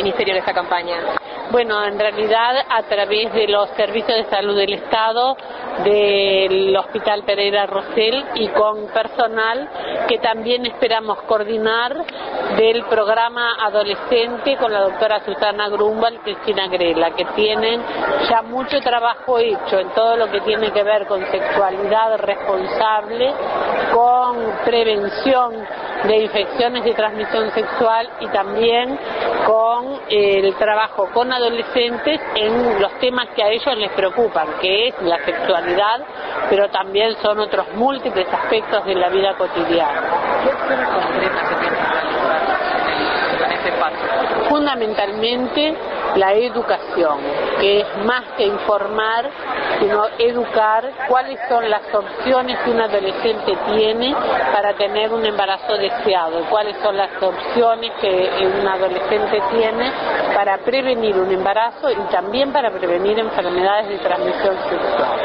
Ministerio en esta campaña? Bueno, en realidad a través de los servicios de salud del Estado, del Hospital Pereira Rosell y con personal que también esperamos coordinar del programa adolescente con la doctora Susana Grunwald y Cristina Grela, que tienen ya mucho trabajo hecho en todo lo que tiene que ver con sexualidad responsable, con prevención de infecciones de transmisión sexual y también con el trabajo con adolescentes en los temas que a ellos les preocupan, que es la sexualidad, pero también son otros múltiples aspectos de la vida cotidiana. ¿Qué acciones concretas se tienen en este espacio? Fundamentalmente la educación, que es más que informar, sino educar cuáles son las opciones que un adolescente tiene para tener un embarazo deseado, cuáles son las opciones que un adolescente tiene para prevenir un embarazo y también para prevenir enfermedades de transmisión sexual.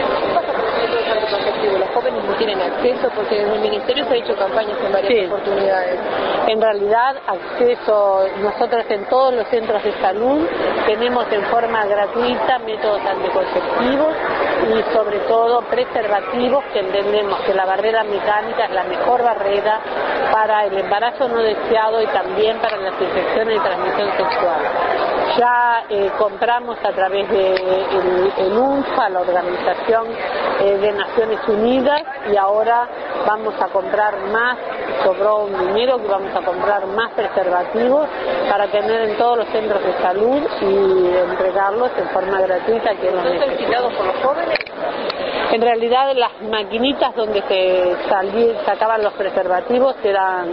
Los jóvenes no tienen acceso porque desde el Ministerio se ha hecho campañas en varias oportunidades. En realidad, acceso, nosotros en todos los centros de salud tenemos en forma gratuita métodos anticonceptivos y sobre todo preservativos, que entendemos que la barrera mecánica es la mejor barrera para el embarazo no deseado y también para las infecciones de transmisión sexual. Ya compramos a través de el UNFA, la Organización de Naciones Unidas, y ahora vamos a comprar más, sobró un dinero que vamos a comprar más preservativos para tener en todos los centros de salud y entregarlos en forma gratuita a quienes ¿Son solicitados por los jóvenes? En realidad las maquinitas donde se sacaban los preservativos eran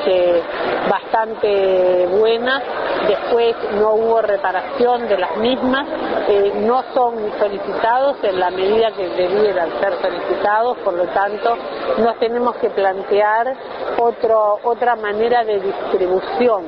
bastante buenas, después no hubo reparación de las mismas, no son solicitados en la medida que debieran ser solicitados, por lo tanto nos tenemos que plantear otra manera de distribución.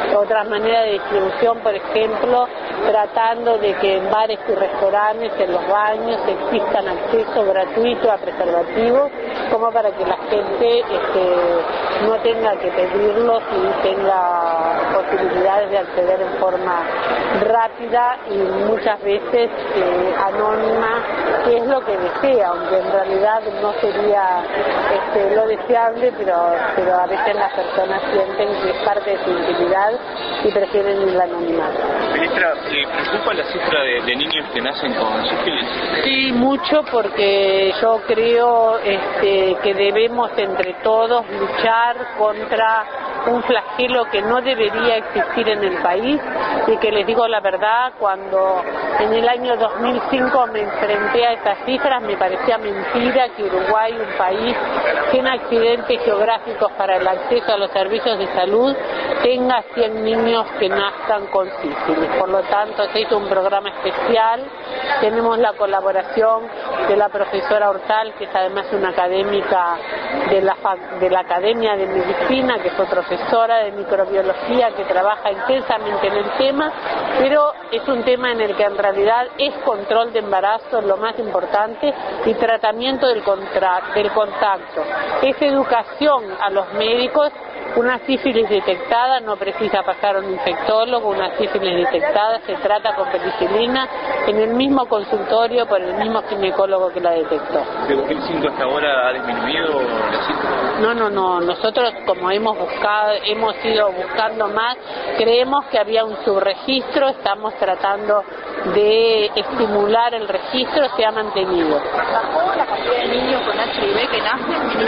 Por ejemplo, tratando de que en bares y restaurantes, en los baños, existan acceso gratuito a preservativos, como para que la gente no tenga que pedirlos y tenga posibilidades de acceder en forma rápida y muchas veces anónima, que es lo que desea, aunque en realidad no sería lo deseable, pero a veces las personas sienten que es parte de su intimidad y prefieren el anonimato. Ministra, ¿le preocupa la cifra de niños que nacen con sífilis? Sí, mucho, porque yo creo que debemos entre todos luchar contra un flagelo que no debería existir en el país, y que les digo la verdad, cuando en el año 2005 me enfrenté a estas cifras me parecía mentira que Uruguay, un país sin accidentes geográficos para el acceso a los servicios de salud, tenga 100 niños que nazcan con sífilis. Por lo tanto, se hizo un programa especial, tenemos la colaboración de la profesora Hortal, que es además una académica de la Academia de Medicina, que fue profesora de microbiología, que trabaja intensamente en el tema, pero es un tema en el que en realidad es control de embarazo lo más importante y tratamiento del contacto. Es educación a los médicos. Una sífilis detectada no precisa pasar a un infectólogo, una sífilis detectada se trata con penicilina en el mismo consultorio por el mismo ginecólogo que la detectó. ¿De 2005 hasta ahora ha disminuido la cifra? No, nosotros como hemos ido buscando más, creemos que había un subregistro, estamos tratando de estimular el registro, se ha mantenido. ¿Bajó la cantidad de niños con HIV que nacen?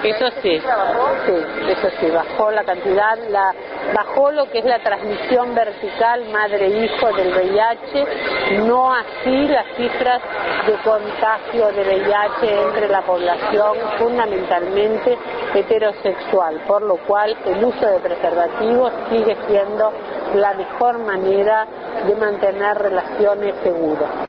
Eso sí, bajó la cantidad, bajó lo que es la transmisión vertical madre-hijo del VIH, no así las cifras de contagio de VIH entre la población fundamentalmente heterosexual, por lo cual el uso de preservativos sigue siendo la mejor manera de mantener relaciones seguras.